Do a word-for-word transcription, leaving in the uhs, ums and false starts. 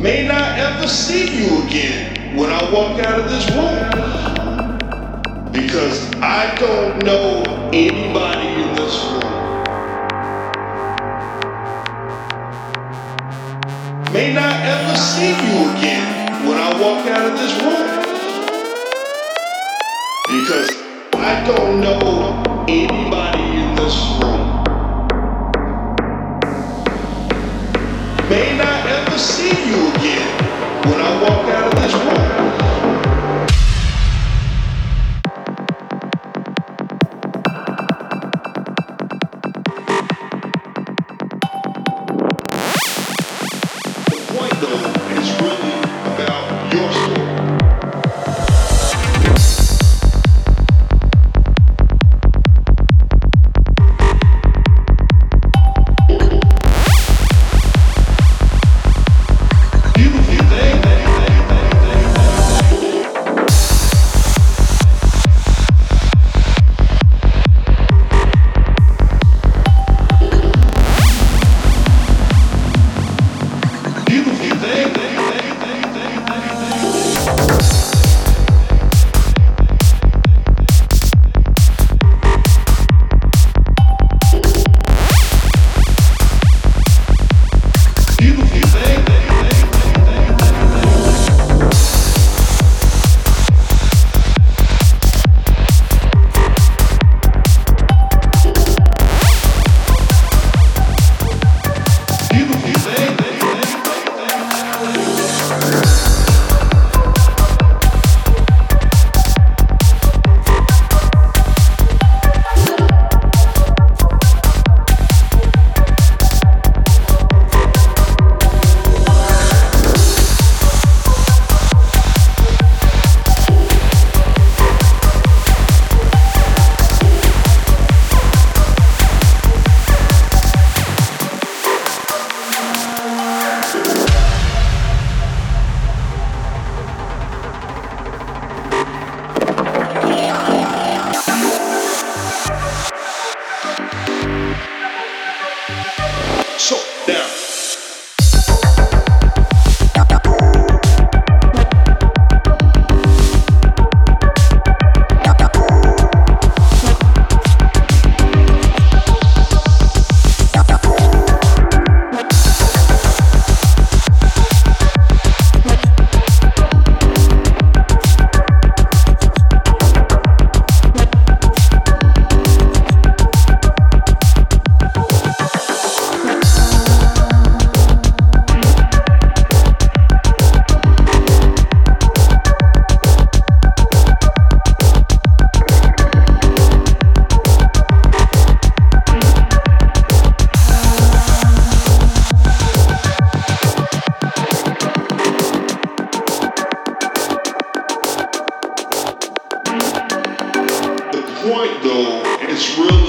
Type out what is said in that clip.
May not ever see you again when I walk out of this room. Because I don't know anybody in this room. May not ever see you again when I walk out of this room. Because I don't know anybody in this room. May not ever see you again when I walk out of this room. The point though is really about your story. So, down. Point though, it's really